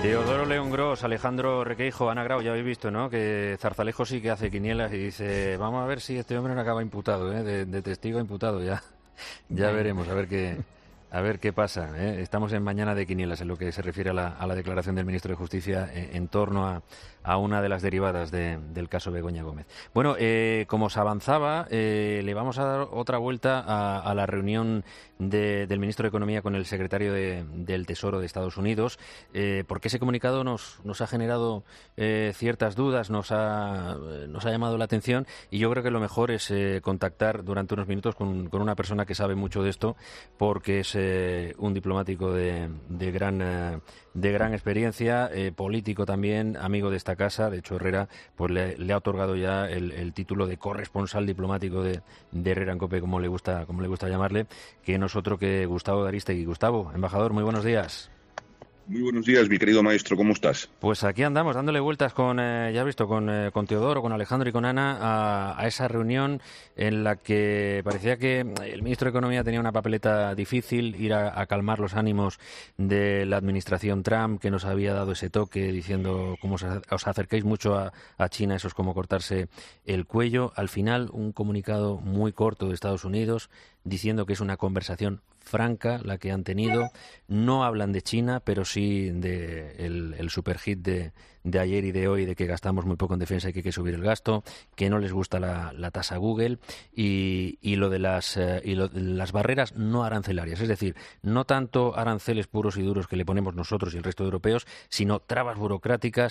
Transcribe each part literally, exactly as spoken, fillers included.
Teodoro León Gros, Alejandro Requeijo, Ana Grau, ya habéis visto, ¿no?, que Zarzalejo sí que hace quinielas y dice, vamos a ver si este hombre no acaba imputado, ¿eh? de, de testigo a imputado, ya, ya veremos, a ver qué, a ver qué pasa, ¿eh? Estamos en mañana de quinielas en lo que se refiere a la, a la declaración del ministro de Justicia en, en torno a, a una de las derivadas de, del caso Begoña Gómez. Bueno, eh, como os avanzaba, eh, le vamos a dar otra vuelta a, a la reunión de, del ministro de Economía con el secretario de, del Tesoro de Estados Unidos, eh, porque ese comunicado nos, nos ha generado eh, ciertas dudas, nos ha, nos ha llamado la atención, y yo creo que lo mejor es eh, contactar durante unos minutos con, con una persona que sabe mucho de esto, porque es eh, un diplomático de, de gran eh, de gran experiencia, eh, político también, amigo de esta casa. De hecho, Herrera pues le, le ha otorgado ya el, el título de corresponsal diplomático de, de Herrera en Cope, como le gusta como le gusta llamarle, que no es otro que Gustavo de Arístegui. Gustavo, embajador, muy buenos días. Muy buenos días, mi querido maestro, ¿cómo estás? Pues aquí andamos, dándole vueltas con, eh, ya has visto, con, eh, con Teodoro, con Alejandro y con Ana, a, a esa reunión en la que parecía que el ministro de Economía tenía una papeleta difícil, ir a, a calmar los ánimos de la administración Trump, que nos había dado ese toque diciendo, como os, os acerquéis mucho a, a China, eso es como cortarse el cuello. Al final, un comunicado muy corto de Estados Unidos diciendo que es una conversación franca la que han tenido. No hablan de China, pero sí de el, el superhit de, de ayer y de hoy, de que gastamos muy poco en defensa y que hay que subir el gasto, que no les gusta la, la tasa Google y, y lo de las eh, y lo de las barreras no arancelarias, es decir, no tanto aranceles puros y duros que le ponemos nosotros y el resto de europeos, sino trabas burocráticas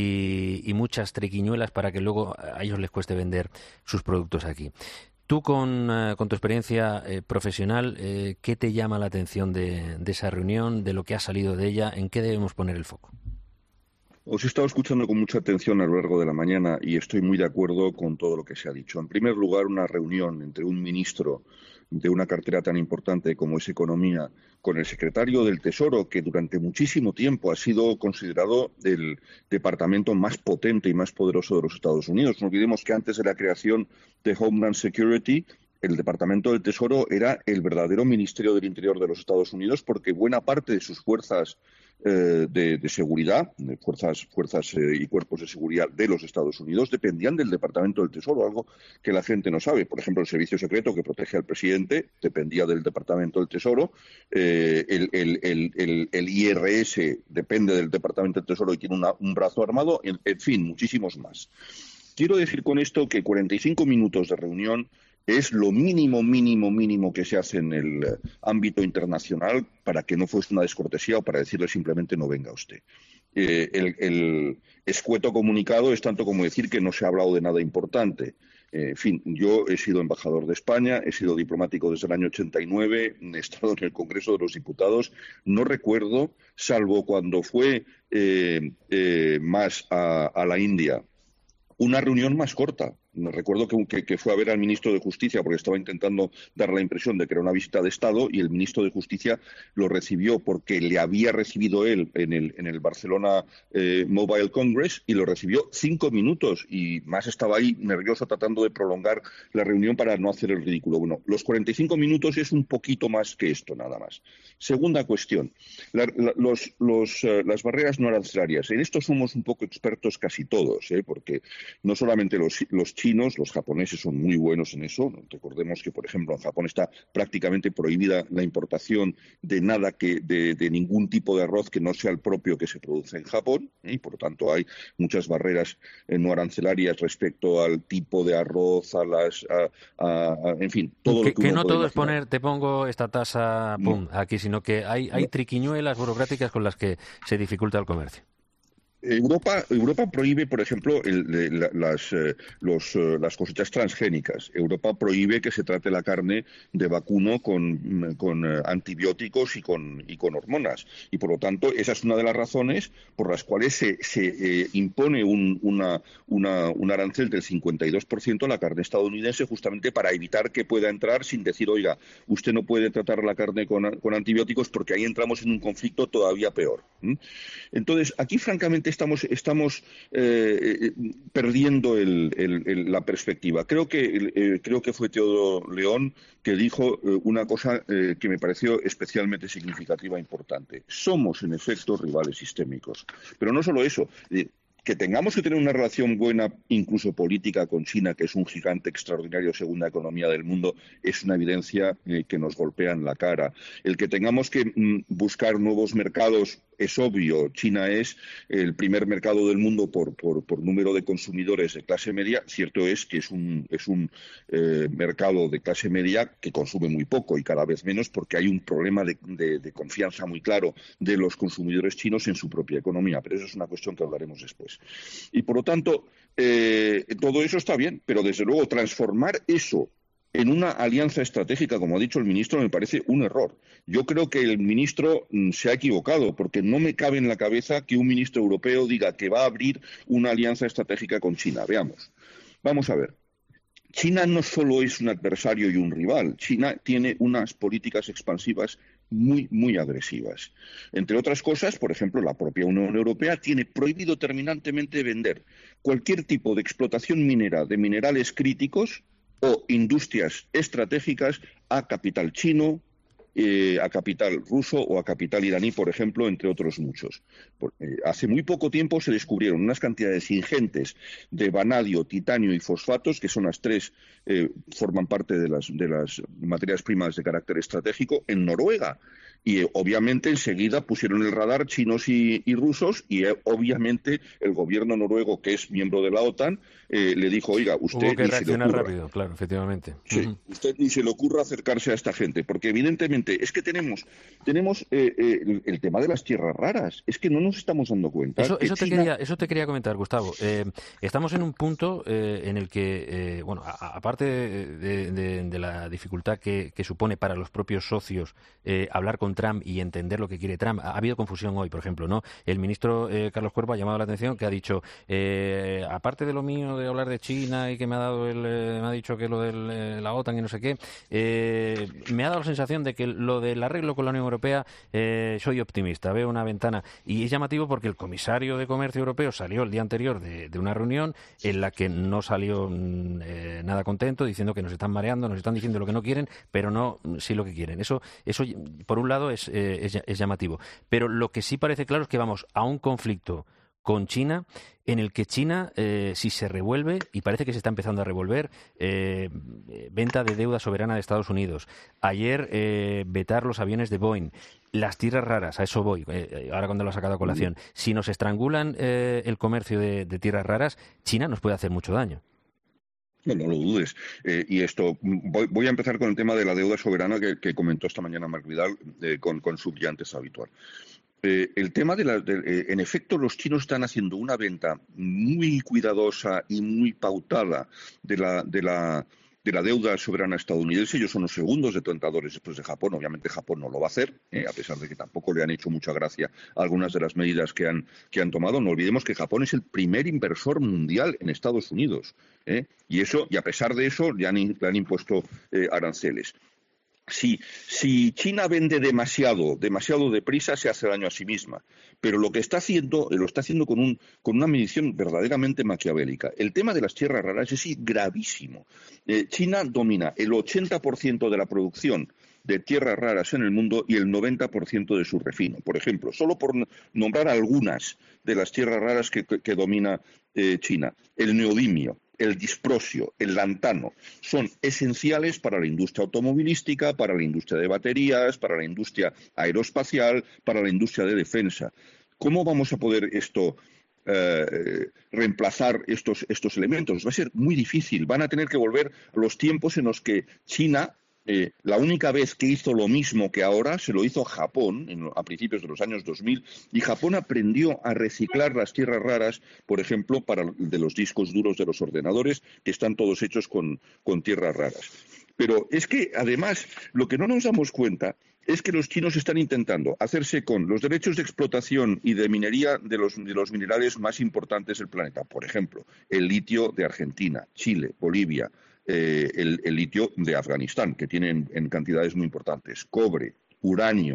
y, y muchas triquiñuelas para que luego a ellos les cueste vender sus productos aquí. Tú, con, uh, con tu experiencia eh, profesional, eh, ¿qué te llama la atención de, de esa reunión, de lo que ha salido de ella? ¿En qué debemos poner el foco? Os he estado escuchando con mucha atención a lo largo de la mañana y estoy muy de acuerdo con todo lo que se ha dicho. En primer lugar, una reunión entre un ministro de una cartera tan importante como es Economía con el secretario del Tesoro, que durante muchísimo tiempo ha sido considerado el departamento más potente y más poderoso de los Estados Unidos. No olvidemos que antes de la creación de Homeland Security, el Departamento del Tesoro era el verdadero Ministerio del Interior de los Estados Unidos, porque buena parte de sus fuerzas eh, de, de seguridad, de fuerzas, fuerzas eh, y cuerpos de seguridad de los Estados Unidos dependían del Departamento del Tesoro, algo que la gente no sabe. Por ejemplo, el servicio secreto que protege al presidente dependía del Departamento del Tesoro, eh, el, el, el, el, el I R S depende del Departamento del Tesoro y tiene una, un brazo armado, en, en fin, muchísimos más. Quiero decir con esto que cuarenta y cinco minutos de reunión es lo mínimo, mínimo, mínimo que se hace en el ámbito internacional para que no fuese una descortesía o para decirle simplemente no venga usted. Eh, el, el escueto comunicado es tanto como decir que no se ha hablado de nada importante. Eh, en fin, yo he sido embajador de España, he sido diplomático desde el año ochenta y nueve, he estado en el Congreso de los Diputados. No recuerdo, salvo cuando fue eh, eh, más a, a la India, una reunión más corta. Me recuerdo que, que, que fue a ver al ministro de Justicia porque estaba intentando dar la impresión de que era una visita de Estado y el ministro de Justicia lo recibió porque le había recibido él en el, en el Barcelona eh, Mobile Congress y lo recibió cinco minutos y más estaba ahí nervioso tratando de prolongar la reunión para no hacer el ridículo. Bueno, los cuarenta y cinco minutos es un poquito más que esto nada más. Segunda cuestión, la, la, los, los, uh, las barreras no arancelarias. En esto somos un poco expertos casi todos, ¿eh? Porque no solamente los, los chinos, los japoneses son muy buenos en eso. Recordemos que, por ejemplo, en Japón está prácticamente prohibida la importación de nada que de, de ningún tipo de arroz que no sea el propio que se produce en Japón, ¿eh? Y por lo tanto hay muchas barreras eh, no arancelarias respecto al tipo de arroz, a las, a, a, a, en fin, todo que, lo que, que uno no puede todo es imaginar. poner, te pongo esta tasa, pum, No, aquí, sino que hay, hay no. triquiñuelas burocráticas con las que se dificulta el comercio. Europa, Europa prohíbe, por ejemplo, el, el, las, eh, los, eh, las cosechas transgénicas. Europa prohíbe que se trate la carne de vacuno con, con eh, antibióticos y con, y con hormonas. Y, por lo tanto, esa es una de las razones por las cuales se, se eh, impone un, una, una, un arancel del cincuenta y dos por ciento a la carne estadounidense, justamente para evitar que pueda entrar sin decir, oiga, usted no puede tratar la carne con, con antibióticos porque ahí entramos en un conflicto todavía peor. ¿Mm? Entonces, aquí, francamente, realmente estamos, estamos eh, perdiendo el, el, el, la perspectiva. Creo que, eh, creo que fue Teodoro León que dijo eh, una cosa eh, que me pareció especialmente significativa e importante. Somos, en efecto, rivales sistémicos. Pero no solo eso. Eh, Que tengamos que tener una relación buena, incluso política, con China, que es un gigante extraordinario, segunda economía del mundo, es una evidencia eh, que nos golpea en la cara. El que tengamos que mm, buscar nuevos mercados es obvio. China es el primer mercado del mundo por, por, por número de consumidores de clase media. Cierto es que es un, es un eh, mercado de clase media que consume muy poco y cada vez menos porque hay un problema de, de, de confianza muy claro de los consumidores chinos en su propia economía. Pero eso es una cuestión que hablaremos después. Y, por lo tanto, eh, todo eso está bien, pero, desde luego, transformar eso en una alianza estratégica, como ha dicho el ministro, me parece un error. Yo creo que el ministro mm, se ha equivocado, porque no me cabe en la cabeza que un ministro europeo diga que va a abrir una alianza estratégica con China. Veamos. Vamos a ver. China no solo es un adversario y un rival. China tiene unas políticas expansivas muy, muy agresivas. Entre otras cosas, por ejemplo, la propia Unión Europea tiene prohibido terminantemente vender cualquier tipo de explotación minera de minerales críticos o industrias estratégicas a capital chino, eh, a capital ruso o a capital iraní, por ejemplo, entre otros muchos. Por, eh, hace muy poco tiempo se descubrieron unas cantidades ingentes de vanadio, titanio y fosfatos, que son las tres, eh, forman parte de las, de las materias primas de carácter estratégico, en Noruega. Y eh, obviamente enseguida pusieron el radar chinos y, y rusos y eh, obviamente el gobierno noruego, que es miembro de la OTAN, eh, le dijo, oiga, usted Hubo que ni se le reaccionar ocurra. rápido, claro, efectivamente. Sí, Uh-huh. usted ni se le ocurra acercarse a esta gente, porque evidentemente es que tenemos, tenemos eh, eh, el, el tema de las tierras raras, es que no nos estamos dando cuenta. Eso, que eso, te China... quería, eso te quería comentar, Gustavo. Eh, estamos en un punto eh, en el que, eh, bueno, a, a, aparte de, de, de la dificultad que, que supone para los propios socios eh, hablar con Trump y entender lo que quiere Trump, ha, ha habido confusión hoy, por ejemplo, ¿no? El ministro eh, Carlos Cuervo ha llamado la atención que ha dicho, eh, aparte de lo mío de hablar de China y que me ha dado el, eh, me ha dicho que lo de eh, la OTAN y no sé qué, eh, me ha dado la sensación de que lo del arreglo con la Unión Europea eh, soy optimista, veo una ventana y es llamativo porque el comisario de Comercio Europeo salió el día anterior de, de una reunión en la que no salió eh, nada contento, diciendo que nos están mareando, nos están diciendo lo que no quieren, pero no sí lo que quieren. Eso, eso por un lado, es, eh, es, es llamativo. Pero lo que sí parece claro es que vamos a un conflicto con China, en el que China, eh, si se revuelve, y parece que se está empezando a revolver, eh, venta de deuda soberana de Estados Unidos. Ayer, eh, vetar los aviones de Boeing. Las tierras raras, a eso voy, eh, ahora cuando lo ha sacado a colación. Si nos estrangulan eh, el comercio de, de tierras raras, China nos puede hacer mucho daño. No, no lo dudes. Eh, y esto, voy, voy a empezar con el tema de la deuda soberana que, que comentó esta mañana Marc Vidal eh, con, con su brillantes habitual. Eh, el tema de la, de, eh, en efecto, los chinos están haciendo una venta muy cuidadosa y muy pautada de la, de la, de la deuda soberana estadounidense. Ellos son los segundos detenedores después de Japón. Obviamente Japón no lo va a hacer, eh, a pesar de que tampoco le han hecho mucha gracia algunas de las medidas que han, que han tomado. No olvidemos que Japón es el primer inversor mundial en Estados Unidos. ¿eh? Y eso, y a pesar de eso, le han, le han impuesto eh, aranceles. Si, si China vende demasiado, demasiado deprisa, se hace daño a sí misma. Pero lo que está haciendo, lo está haciendo con, un, con una medición verdaderamente maquiavélica. El tema de las tierras raras es gravísimo. Eh, China domina el ochenta por ciento de la producción de tierras raras en el mundo y el noventa por ciento de su refino. Por ejemplo, solo por nombrar algunas de las tierras raras que, que, que domina eh, China. El neodimio, el disprosio, el lantano, son esenciales para la industria automovilística, para la industria de baterías, para la industria aeroespacial, para la industria de defensa. ¿Cómo vamos a poder esto eh, reemplazar estos, estos elementos? Va a ser muy difícil. Van a tener que volver a los tiempos en los que China, Eh, la única vez que hizo lo mismo que ahora, se lo hizo Japón en, a principios de los años dos mil, y Japón aprendió a reciclar las tierras raras, por ejemplo, para de los discos duros de los ordenadores, que están todos hechos con, con tierras raras. Pero es que, además, lo que no nos damos cuenta es que los chinos están intentando hacerse con los derechos de explotación y de minería de los, de los minerales más importantes del planeta. Por ejemplo, el litio de Argentina, Chile, Bolivia, eh, el, el litio de Afganistán, que tienen en cantidades muy importantes, cobre, uranio,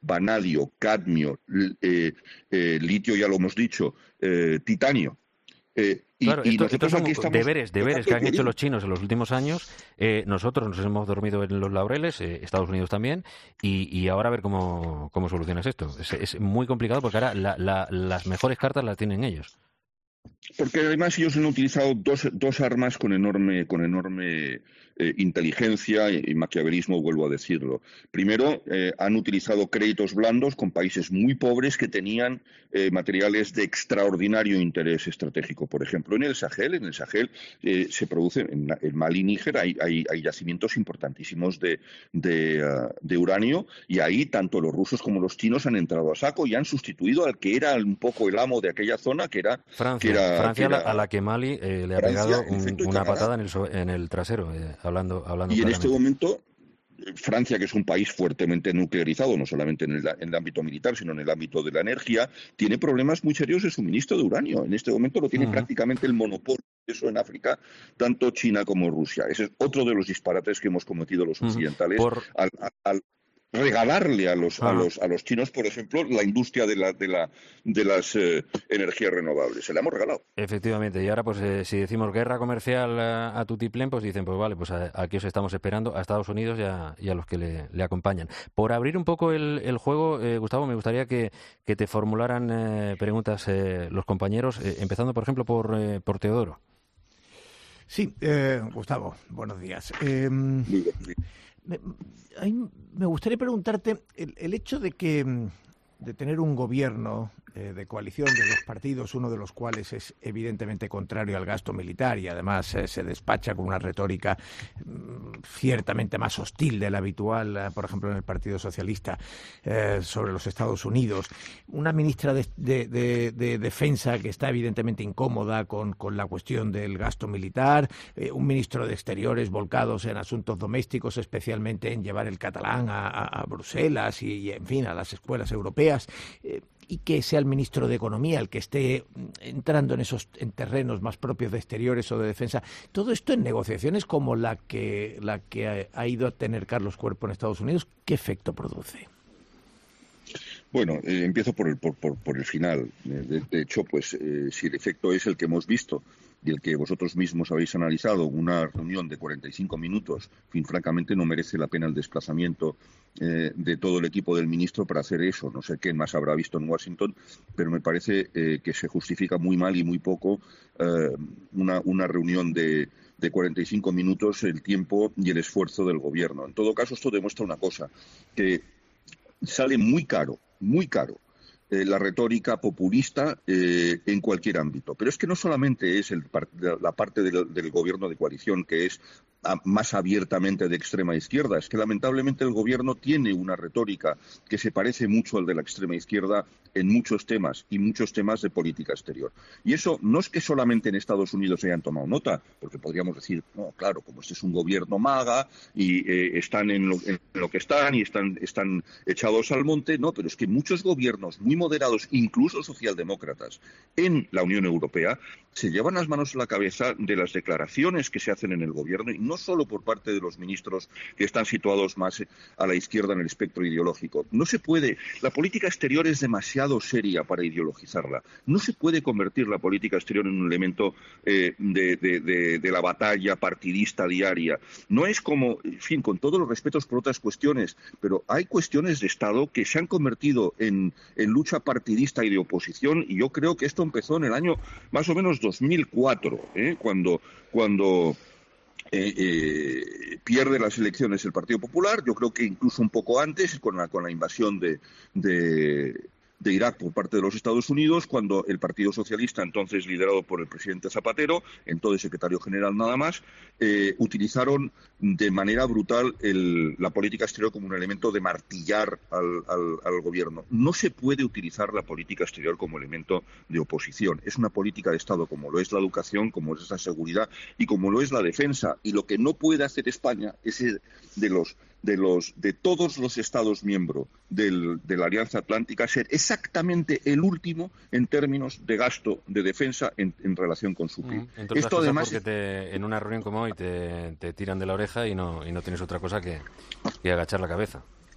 vanadio, cadmio, eh, eh, litio, ya lo hemos dicho, eh, titanio. Eh, y, claro, esto, y estos son deberes, deberes que han hecho los chinos en los últimos años. Eh, nosotros nos hemos dormido en los laureles, eh, Estados Unidos también, y, y ahora a ver cómo, cómo solucionas esto. Es, es muy complicado porque ahora la, la, las mejores cartas las tienen ellos. Porque además ellos han utilizado dos, dos armas con enorme, con enorme eh, inteligencia y maquiavelismo, vuelvo a decirlo. Primero, eh, han utilizado créditos blandos con países muy pobres que tenían eh, materiales de extraordinario interés estratégico. Por ejemplo, en el Sahel, en el Sahel eh, se producen, en, en Mali y Níger hay, hay, hay yacimientos importantísimos de, de, uh, de uranio, y ahí tanto los rusos como los chinos han entrado a saco y han sustituido al que era un poco el amo de aquella zona, que era Francia. Que era, Francia, que era, a la que Mali eh, le ha Francia, pegado un, efecto, una patada en el, en el trasero, eh, hablando, hablando Y en claramente. este momento, Francia, que es un país fuertemente nuclearizado, no solamente en el, en el ámbito militar, sino en el ámbito de la energía, tiene problemas muy serios de suministro de uranio. En este momento lo tiene uh-huh. prácticamente el monopolio de eso en África, tanto China como Rusia. Ese es otro de los disparates que hemos cometido los occidentales uh-huh. Por... al, al, al regalarle a los, ah. a los a los chinos, por ejemplo, la industria de la de la de las eh, energías renovables. Se la hemos regalado. Efectivamente. Y ahora, pues, eh, si decimos guerra comercial a, a tutiplén, pues dicen, pues vale, pues a, aquí os estamos esperando, a Estados Unidos y a, y a los que le, le acompañan. Por abrir un poco el, el juego, eh, Gustavo, me gustaría que, que te formularan eh, preguntas eh, los compañeros, eh, empezando, por ejemplo, por, eh, por Teodoro. Sí, eh, Gustavo, buenos días. Eh, Me, me gustaría preguntarte el, el hecho de que de tener un gobierno eh, de coalición de dos partidos, uno de los cuales es evidentemente contrario al gasto militar y además eh, se despacha con una retórica mm, ciertamente más hostil de la habitual, eh, por ejemplo en el Partido Socialista, eh, sobre los Estados Unidos, una ministra de, de, de, de Defensa que está evidentemente incómoda con, con la cuestión del gasto militar, eh, un ministro de Exteriores volcados en asuntos domésticos, especialmente en llevar el catalán a, a, a Bruselas y, y, en fin, a las escuelas europeas, eh, y que sea el ministro de Economía el que esté entrando en esos en terrenos más propios de exteriores o de defensa. Todo esto en negociaciones como la que la que ha, ha ido a tener Carlos Cuerpo en Estados Unidos, ¿qué efecto produce? Bueno, eh, empiezo por el, por, por, por el final. De, de hecho, pues eh, si el efecto es el que hemos visto y el que vosotros mismos habéis analizado, una reunión de cuarenta y cinco minutos, en fin, francamente no merece la pena el desplazamiento eh, de todo el equipo del ministro para hacer eso. No sé qué más habrá visto en Washington, pero me parece eh, que se justifica muy mal y muy poco eh, una, una reunión de, de cuarenta y cinco minutos, el tiempo y el esfuerzo del gobierno. En todo caso, esto demuestra una cosa, que sale muy caro, muy caro, eh, la retórica populista eh, en cualquier ámbito. Pero es que no solamente es el, la parte del, del gobierno de coalición que es a, más abiertamente de extrema izquierda, es que lamentablemente el gobierno tiene una retórica que se parece mucho al de la extrema izquierda en muchos temas y muchos temas de política exterior. Y eso no es que solamente en Estados Unidos se hayan tomado nota, porque podríamos decir, no, claro, como este es un gobierno maga y eh, están en lo, en lo que están y están, están echados al monte, no, pero es que muchos gobiernos muy moderados, incluso socialdemócratas, en la Unión Europea, se llevan las manos a la cabeza de las declaraciones que se hacen en el gobierno, y no solo por parte de los ministros que están situados más a la izquierda en el espectro ideológico. No se puede, la política exterior es demasiado seria para ideologizarla. No se puede convertir la política exterior en un elemento eh, de, de, de, de la batalla partidista diaria. No es como, en fin, con todos los respetos por otras cuestiones, pero hay cuestiones de Estado que se han convertido en, en lucha partidista y de oposición, y yo creo que esto empezó en el año más o menos dos mil cuatro, ¿eh? cuando, cuando eh, eh, pierde las elecciones el Partido Popular. Yo creo que incluso un poco antes, con la, con la invasión de, de, de Irak por parte de los Estados Unidos, cuando el Partido Socialista, entonces liderado por el presidente Zapatero, entonces secretario general nada más, eh, utilizaron de manera brutal el, la política exterior como un elemento de martillar al, al, al gobierno. No se puede utilizar la política exterior como elemento de oposición. Es una política de Estado, como lo es la educación, como es la seguridad y como lo es la defensa. Y lo que no puede hacer España es de los de los de todos los Estados miembros del, de la Alianza Atlántica ser exactamente el último en términos de gasto de defensa en, en relación con su P I B. Mm, Esto además porque te, en una reunión como hoy te, te tiran de la oreja y no y no tienes otra cosa que, que agachar la cabeza.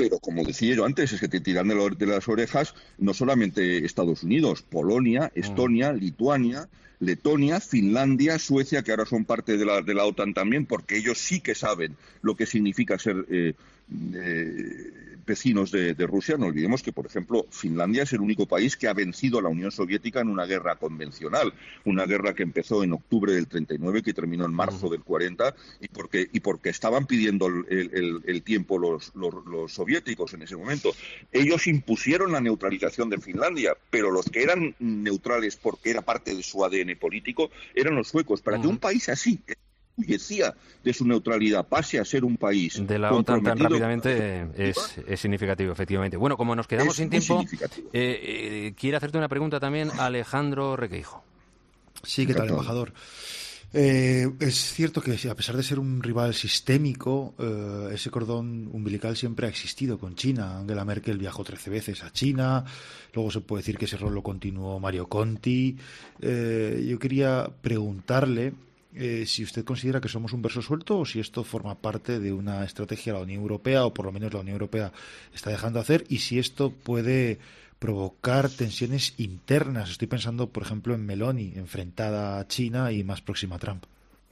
Pero, como decía yo antes, es que te tiran de, lo, de las orejas no solamente Estados Unidos, Polonia, Estonia, mm. Lituania, Letonia, Finlandia, Suecia, que ahora son parte de la, de la OTAN también, porque ellos sí que saben lo que significa ser eh, eh, vecinos de, de Rusia. No olvidemos que, por ejemplo, Finlandia es el único país que ha vencido a la Unión Soviética en una guerra convencional, una guerra que empezó en octubre del treinta y nueve, que terminó en marzo del cuarenta, y porque, y porque estaban pidiendo el, el, el tiempo los, los, los soviéticos en ese momento. Ellos impusieron la neutralización de Finlandia, pero los que eran neutrales porque era parte de su A D N político eran los suecos. Para uh-huh. que un país así, que decía de su neutralidad, pase a ser un país de la OTAN tan rápidamente es, es significativo, efectivamente. Bueno, como nos quedamos sin tiempo, eh, eh, quiere hacerte una pregunta también Alejandro Requeijo. Sí, ¿qué tal, embajador? Eh, es cierto que a pesar de ser un rival sistémico, eh, ese cordón umbilical siempre ha existido con China. Angela Merkel viajó trece veces a China, luego se puede decir que ese rol lo continuó Mario Conti. Eh, yo quería preguntarle eh, si usted considera que somos un verso suelto o si esto forma parte de una estrategia de la Unión Europea, o por lo menos la Unión Europea está dejando hacer, y si esto puede provocar tensiones internas. Estoy pensando, por ejemplo, en Meloni, enfrentada a China y más próxima a Trump.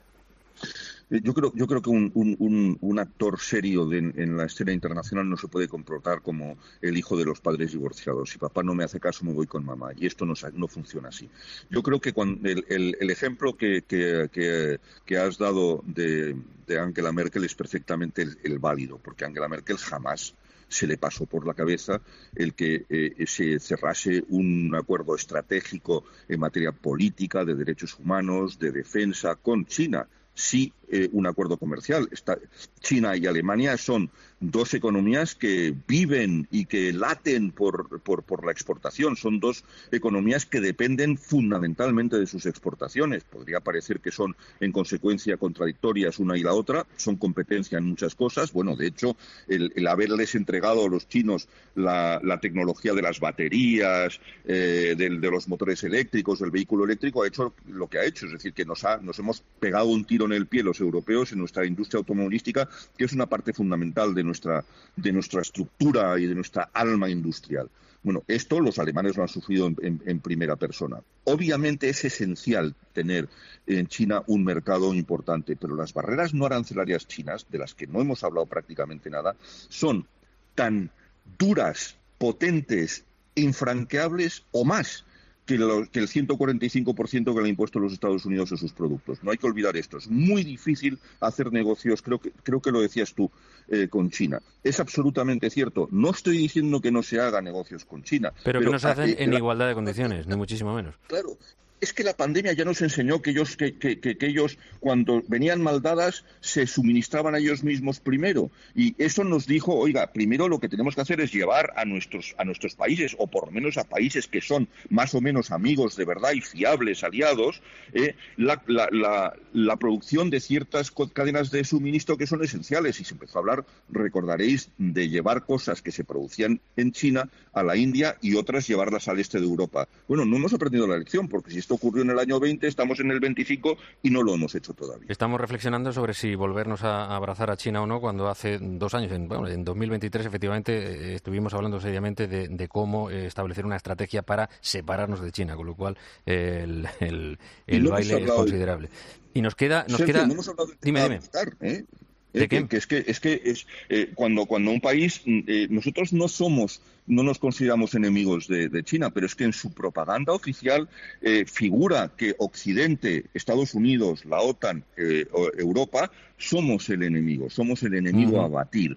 Yo creo, yo creo que un, un, un actor serio de, en la escena internacional no se puede comportar como el hijo de los padres divorciados. Si papá no me hace caso, me voy con mamá. Y esto no, no funciona así. Yo creo que cuando el, el, el ejemplo que, que, que, que has dado de, de Angela Merkel es perfectamente el, el válido, porque Angela Merkel jamás se le pasó por la cabeza el que eh, se cerrase un acuerdo estratégico en materia política, de derechos humanos, de defensa con China. Sí, eh, un acuerdo comercial. Está, China y Alemania son dos economías que viven y que laten por, por, por la exportación. Son dos economías que dependen fundamentalmente de sus exportaciones. Podría parecer que son, en consecuencia, contradictorias una y la otra. Son competencia en muchas cosas. Bueno, de hecho, el, el haberles entregado a los chinos la, la tecnología de las baterías, eh, de, de los motores eléctricos, del vehículo eléctrico, ha hecho lo que ha hecho. Es decir, que nos, ha, nos hemos pegado un tiro en el pie los europeos en nuestra industria automovilística, que es una parte fundamental de nuestra, de nuestra estructura y de nuestra alma industrial. Bueno, esto los alemanes lo han sufrido en, en, en primera persona. Obviamente es esencial tener en China un mercado importante, pero las barreras no arancelarias chinas, de las que no hemos hablado prácticamente nada, son tan duras, potentes, infranqueables o más que, lo, que el ciento cuarenta y cinco por ciento que le han impuesto los Estados Unidos a sus productos. No hay que olvidar esto. Es muy difícil hacer negocios, creo que, creo que lo decías tú, eh, con China. Es absolutamente cierto. No estoy diciendo que no se haga negocios con China. Pero, pero que no se hacen eh, en la, igualdad de condiciones, ni muchísimo menos. Claro. Es que la pandemia ya nos enseñó que ellos, que, que, que, que ellos cuando venían mal dadas, se suministraban a ellos mismos primero. Y eso nos dijo, oiga, primero lo que tenemos que hacer es llevar a nuestros, a nuestros países, o por lo menos a países que son más o menos amigos de verdad y fiables, aliados, eh, la, la, la, la producción de ciertas cadenas de suministro que son esenciales. Y se empezó a hablar, recordaréis, de llevar cosas que se producían en China a la India y otras llevarlas al este de Europa. Bueno, no hemos aprendido la lección, porque si esto ocurrió en el año veinte, estamos en el veinticinco y no lo hemos hecho todavía. Estamos reflexionando sobre si volvernos a abrazar a China o no, cuando hace dos años, en, bueno, en dos mil veintitrés, efectivamente, eh, estuvimos hablando seriamente de, de cómo eh, establecer una estrategia para separarnos de China, con lo cual eh, el, el, el no baile es considerable. Y nos queda... Nos Sergio, queda... no hemos hablado de dime, dime. Estar, ¿eh? ¿De eh, qué? Que, que es que es que es eh, cuando cuando un país eh, nosotros no somos no nos consideramos enemigos de, de China, pero es que en su propaganda oficial eh, figura que Occidente, Estados Unidos, la OTAN, eh, Europa somos el enemigo, somos el enemigo uh-huh. a batir,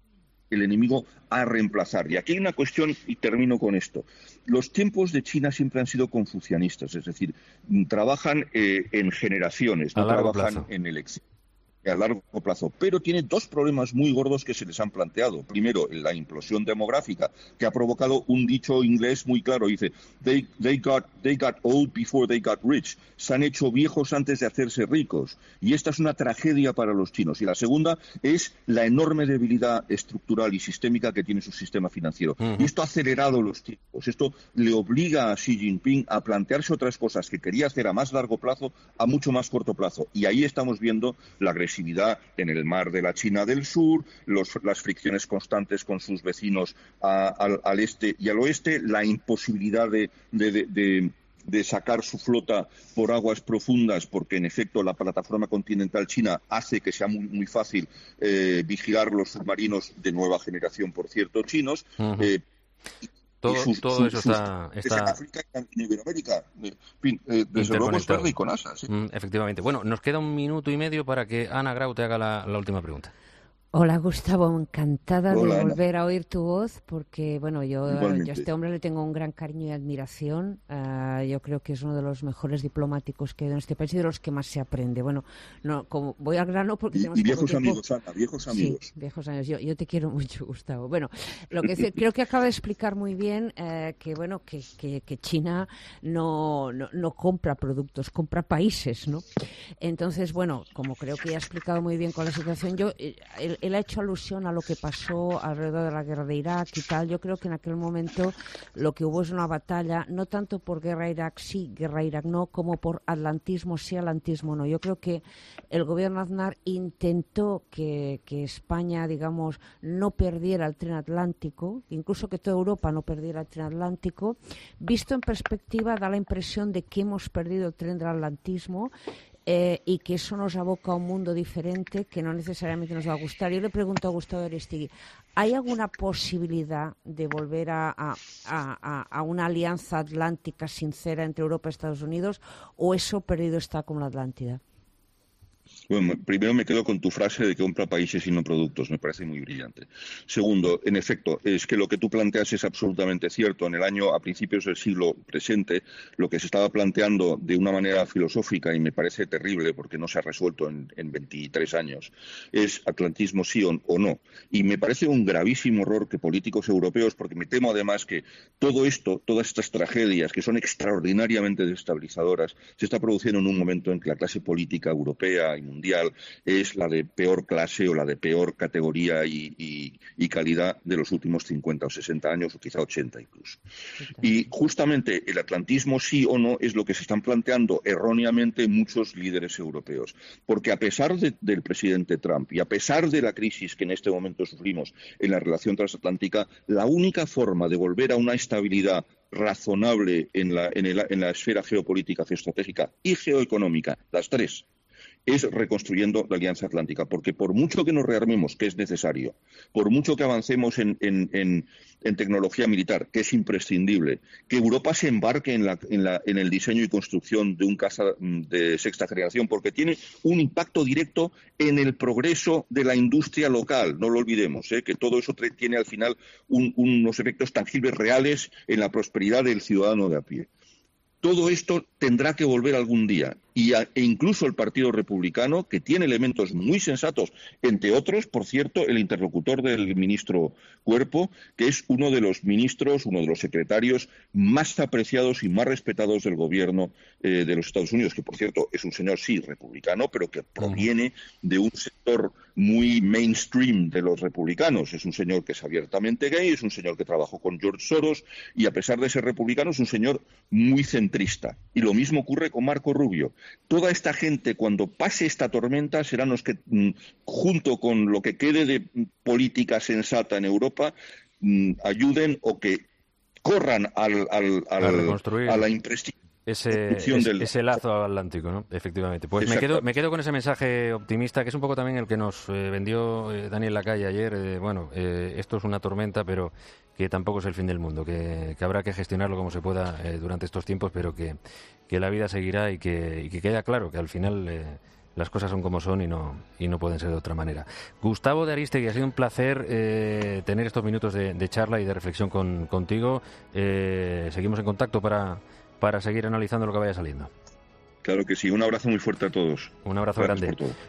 el enemigo a reemplazar. Y aquí hay una cuestión, y termino con esto. Los tiempos de China siempre han sido confucianistas, es decir, trabajan eh, en generaciones, no trabajan plazo. en elecciones. A largo plazo, pero tiene dos problemas muy gordos que se les han planteado. Primero, la implosión demográfica, que ha provocado un dicho inglés muy claro, dice, they, they, got, they got old before they got rich. Se han hecho viejos antes de hacerse ricos. Y esta es una tragedia para los chinos. Y la segunda es la enorme debilidad estructural y sistémica que tiene su sistema financiero. Uh-huh. Y esto ha acelerado los tiempos. Esto le obliga a Xi Jinping a plantearse otras cosas que quería hacer a más largo plazo, a mucho más corto plazo. Y ahí estamos viendo la agresión agresividad en el mar de la China del Sur, los, las fricciones constantes con sus vecinos a, al, al este y al oeste, la imposibilidad de, de, de, de de sacar su flota por aguas profundas, porque en efecto la plataforma continental china hace que sea muy, muy fácil eh, vigilar los submarinos de nueva generación, por cierto, chinos. Uh-huh. eh, todo, sus, todo sus, eso sus, está, está... en África y en Iberoamérica. En fin, eh, desde luego es verde y con asas. ¿sí? Mm, efectivamente. Bueno, nos queda un minuto y medio para que Ana Grau te haga la, la última pregunta. Hola Gustavo, encantada Hola, de volver Ana. a oír tu voz porque bueno yo, Igualmente. yo a este hombre le tengo un gran cariño y admiración. Uh, yo creo que es uno de los mejores diplomáticos que hay en este país y de los que más se aprende. Bueno, no como voy al grano porque y, tenemos y viejos poco tiempo. amigos, Ana, viejos amigos. Sí, viejos años. Yo, yo te quiero mucho, Gustavo. Bueno, lo que creo que acaba de explicar muy bien eh, que bueno que, que, que China no, no no compra productos, compra países, ¿no? Entonces bueno, como creo que ya ha explicado muy bien con la situación, yo él, él ha hecho alusión a lo que pasó alrededor de la guerra de Irak y tal. Yo creo que en aquel momento lo que hubo es una batalla, no tanto por guerra Irak sí, guerra Irak no, como por atlantismo sí, atlantismo no. Yo creo que el gobierno Aznar intentó que, que España, digamos, no perdiera el tren atlántico, incluso que toda Europa no perdiera el tren atlántico. Visto en perspectiva, da la impresión de que hemos perdido el tren del atlantismo. Eh, y que eso nos aboca a un mundo diferente que no necesariamente nos va a gustar. Yo le pregunto a Gustavo Aristegui, ¿hay alguna posibilidad de volver a, a, a, a una alianza atlántica sincera entre Europa y Estados Unidos o eso perdido está con la Atlántida? Bueno, primero me quedo con tu frase de que compra países y no productos, me parece muy brillante. Segundo, en efecto, es que lo que tú planteas es absolutamente cierto. En el año, a principios del siglo presente, lo que se estaba planteando de una manera filosófica, y me parece terrible porque no se ha resuelto en, en veintitrés años, es atlantismo sí o, o no. Y me parece un gravísimo error que políticos europeos, porque me temo además que todo esto, todas estas tragedias que son extraordinariamente desestabilizadoras, se está produciendo en un momento en que la clase política europea y mundial es la de peor clase o la de peor categoría y, y, y calidad de los últimos cincuenta o sesenta años o quizá ochenta incluso. Y justamente el atlantismo sí o no es lo que se están planteando erróneamente muchos líderes europeos, porque a pesar de, del presidente Trump y a pesar de la crisis que en este momento sufrimos en la relación transatlántica, la única forma de volver a una estabilidad razonable en la, en el, en la esfera geopolítica, geoestratégica y geoeconómica, las tres, es reconstruyendo la Alianza Atlántica, porque por mucho que nos rearmemos, que es necesario, por mucho que avancemos en, en, en, en tecnología militar, que es imprescindible, que Europa se embarque en, la, en, la, en el diseño y construcción de un caza de sexta generación, porque tiene un impacto directo en el progreso de la industria local, no lo olvidemos, ¿eh? que todo eso tiene al final un, unos efectos tangibles reales en la prosperidad del ciudadano de a pie. Todo esto tendrá que volver algún día. Y a, e incluso el Partido Republicano, que tiene elementos muy sensatos, entre otros, por cierto, el interlocutor del ministro Cuerpo, que es uno de los ministros, uno de los secretarios más apreciados y más respetados del gobierno eh, de los Estados Unidos, que por cierto es un señor, sí, republicano, pero que proviene de un sector muy mainstream de los republicanos. Es un señor que es abiertamente gay, es un señor que trabajó con George Soros y a pesar de ser republicano es un señor muy centrista. Y lo mismo ocurre con Marco Rubio. Toda esta gente, cuando pase esta tormenta, serán los que, junto con lo que quede de política sensata en Europa, ayuden o que corran al, al, al, a reconstruir a la imprescindible. Ese, ese, del... ese lazo atlántico, ¿no? Efectivamente. Pues me quedo, me quedo con ese mensaje optimista, que es un poco también el que nos eh, vendió eh, Daniel Lacalle ayer. Eh, bueno, eh, esto es una tormenta, pero que tampoco es el fin del mundo, que, que habrá que gestionarlo como se pueda eh, durante estos tiempos, pero que, que la vida seguirá y que, y que queda claro que al final eh, las cosas son como son y no, y no pueden ser de otra manera. Gustavo de Aristegui, ha sido un placer eh, tener estos minutos de, de charla y de reflexión con, contigo. Eh, seguimos en contacto para... para seguir analizando lo que vaya saliendo. Claro que sí. Un abrazo muy fuerte a todos. Un abrazo Gracias grande. por todo.